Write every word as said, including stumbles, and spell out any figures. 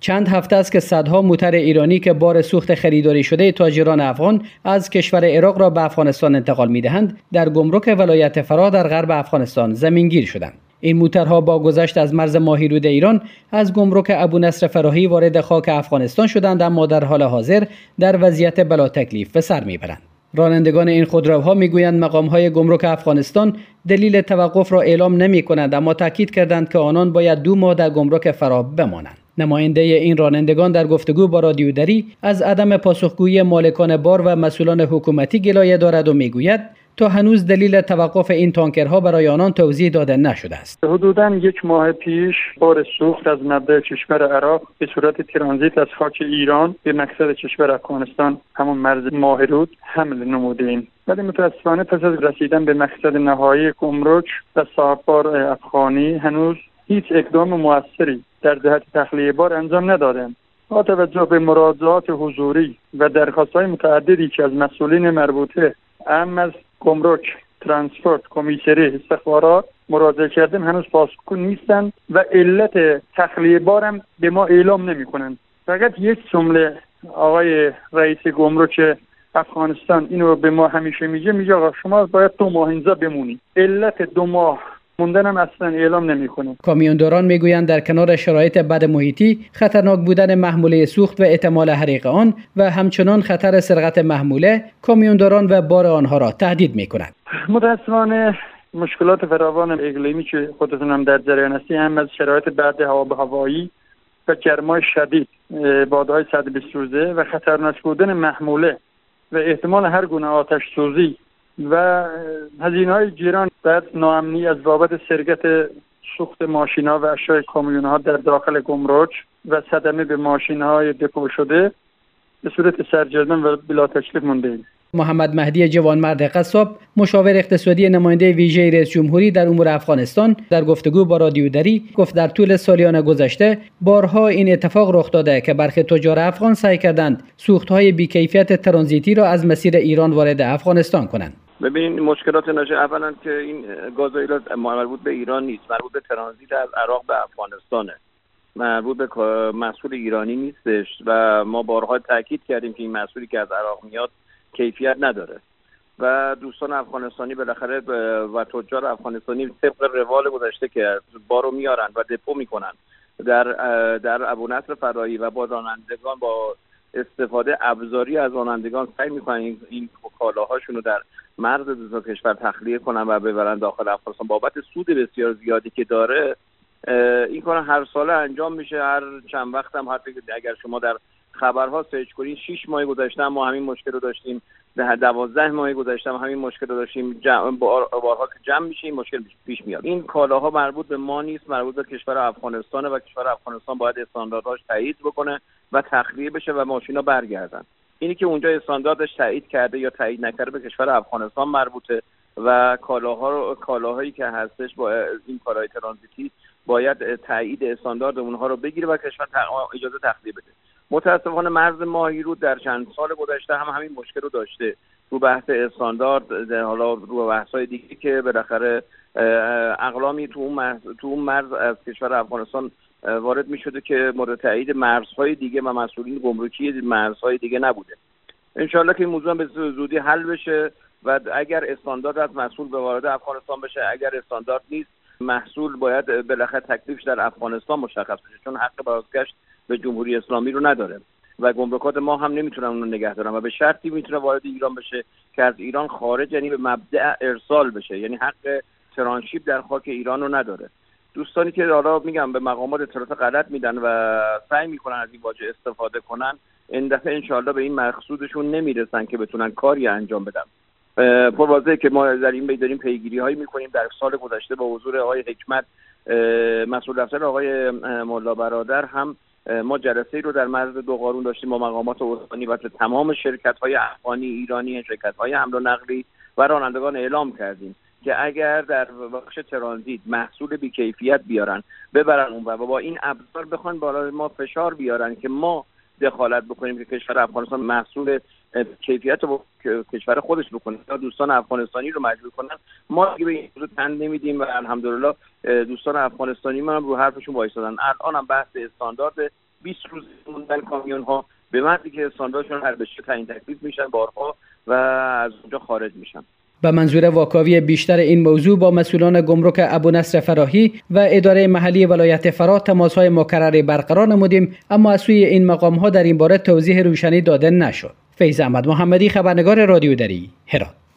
چند هفته است که صدها موتر ایرانی که بار سوخت خریداری شده تاجران افغان از کشور عراق را به افغانستان انتقال می‌دهند، در گمرک ولایت فرا در غرب افغانستان زمینگیر شدند. این موترها با گذشت از مرز ماهیرود ایران از گمرک ابو نصر فراهی وارد خاک افغانستان شدند، اما در حال حاضر در وضعیت بلا تکلیف به سر میبرند. رانندگان این خودروها میگویند مقام‌های گمرک افغانستان دلیل توقف را اعلام نمی‌کنند، اما تاکید کردند که آنان باید دو ماه در گمرک فرا بمانند. نماینده این رانندگان در گفتگو با رادیو دری از عدم پاسخگویی مالکان بار و مسئولان حکومتی گلایه دارد و میگوید تا هنوز دلیل توقف این تانکرها برای آنان توضیح داده نشده است. حدوداً یک ماه پیش بار سوخت از مبدا کشور عراق به صورت ترانزیت از خاک ایران به مقصد کشور افغانستان همون مرز ماهرود حمل نمودیم. ولی متاسفانه پس از رسیدن به مقصد نهایی گمرک و صاحب بار افغانی هنوز هیچ اقدام موثری در جهت تخلیه بار انجام ندادند. با توجه به مراجعات حضوری و درخواست‌های متعددی که از مسئولین مربوطه اهم از گمرک، ترانسپورت، کمیسری، استخبارات مراجعه کردیم، هنوز پاسخگو نیستند و علت تخلیه بارم به ما اعلام نمی‌کنند. فقط یک جمله آقای رئیس گمرک افغانستان اینو به ما همیشه میگه، میگه آقا شما باید دو ماه اینجا بمونید. علت دو ماه موندن هم اصلا اعلام نمی‌کنه. کامیونداران میگویند در کنار شرایط بد محیطی، خطرناک بودن محموله سوخت و احتمال حریق آن و همچنان خطر سرقت محموله، کامیونداران و بار آنها را تهدید می‌کنند. متأسفانه مشکلات فراوان اقلیمی که خودتون هم در جریان هستی، هم از شرایط بد هوا و هوایی و گرمای شدید، بادهای صد و بیست روزه و خطرناک بودن محموله و احتمال هر گونه آتش سوزی و هزینه‌های گیران، بعد ناامنی از بابت سرقت سوخت ماشین‌ها و اشیاء کامیون‌ها در داخل گمرک و صدمه به ماشین‌های دپو شده به صورت سرگردان و بلا تکلیف مونده ایم. محمد مهدی جوانمرد قصاب، مشاور اقتصادی نماینده ویژه رئیس جمهوری در امور افغانستان، در گفتگو با رادیو دری گفت در طول سالیان گذشته بارها این اتفاق رخ داده که برخی تجار افغان سعی کردند سوخت‌های بی‌کیفیت ترانزیتی را از مسیر ایران وارد افغانستان کنند. ببینید مشکلات نشه اولا که این گازوئیل مربوط به ایران نیست، مربوط به ترانزیت از عراق به افغانستانه، مربوط به محصول ایرانی نیستش و ما بارها تاکید کردیم که این محصولی که از عراق میاد کیفیت نداره و دوستان افغانستانی بالاخره و تجار افغانستانی طبق روال گذشته که بارو میارن و دپو میکنن در در ابو نصر فراهی و با رانندگان با استفاده ابزاری از رانندگان سعی میکنن این, این کالاهاشون رو در مرز دو تا کشور تخلیه کنن و ببرن داخل افغانستان. بابت سود بسیار زیادی که داره این کار هر ساله انجام میشه. هر چند وقت هم حتی اگر شما در خبرها سرچ کنید شش ماه گذشته ما همین مشکل رو داشتیم، ده دوازده ماه گذشته همین مشکل رو داشتیم، بارها که جمع میشه این مشکل پیش میاد. این کالاها مربوط به ما نیست، مربوط به کشور افغانستان و کشور افغانستان باید استانداردهاش تایید بکنه و تخلیه بشه و ماشینا برگردن. اینی که اونجا استانداردش تایید کرده یا تایید نکرده به کشور افغانستان مربوطه و کالاها رو کالاهایی که هستش با این کالای ترانزیتی باید تایید استاندارد اونها رو بگیره و کشور اجازه تخلیه بده. متاسفانه مرز ماهیرود در چند سال گذشته هم همین مشکل رو داشته رو بحث استاندارد، حالا رو بحث‌های دیگه که بالاخره اقلامی تو اون مرز تو اون مرز از کشور افغانستان وارد می‌شده که مورد تایید مرزهای دیگه و مسئولین گمرکی مرزهای دیگه نبوده. انشالله که این موضوع به زودی حل بشه و اگر استاندارد از محصول به وارد افغانستان بشه، اگر استاندارد نیست محصول باید بالاخره تکلیفش در افغانستان مشخص بشه، چون حق بازگشت به جمهوری اسلامی رو نداره و گمرکات ما هم نمیتونن اون رو نگه دارن و به شرطی میتونه وارد ایران بشه که از ایران خارج، یعنی به مبدأ ارسال بشه، یعنی حق ترانشیپ در خاک ایران رو نداره. دوستانی که حالا میگم به مقامات اطلاعات غلط میدن و سعی میکنن از این واژه استفاده کنن، این دفعه انشالله به این مقصودشون نمیرسن که بتونن کاری انجام بدن. پروازه که ما در این داریم پیگیری هایی میکنیم. در سال گذشته با حضور آقای حکمت مسئول دفتر آقای مولا برادر هم ما جلسه‌ای رو در مرز دو قارون داشتیم با مقامات استانی و تمام شرکت‌های افغانی، ایرانی، شرکت‌های حمل و نقلی و رانندگان اعلام کردیم که اگر در بخش ترانزیت محصول بی‌کیفیت بیارن ببرن اون و با این ابزار بخوان بالا ما فشار بیارن که ما دخالت بکنیم که کشور افغانستان محصول کیفیت رو کشور خودش بکنه یا دوستان افغانستانی رو مجبور کنن، ما دیگه به این موضوع تن نمیدیم و الحمدلله دوستان افغانستانی ما هم رو حرفشون وایسادن. الان هم بحث استاندارد بیست روز موندن کامیون ها به محضی که استانداردشون حل بشه تعیین تکلیف میشن بارها و از اونجا خارج میشن. به منظور واکاوی بیشتر این موضوع با مسئولان گمرک ابونصر فراهی و اداره محلی ولایت فرا تماس‌های مکرری برقرار نمودیم، اما از سوی این مقام‌ها در این باره توضیح روشنی داده نشد. فیض احمد محمدی، خبرنگار رادیو دری، هرات.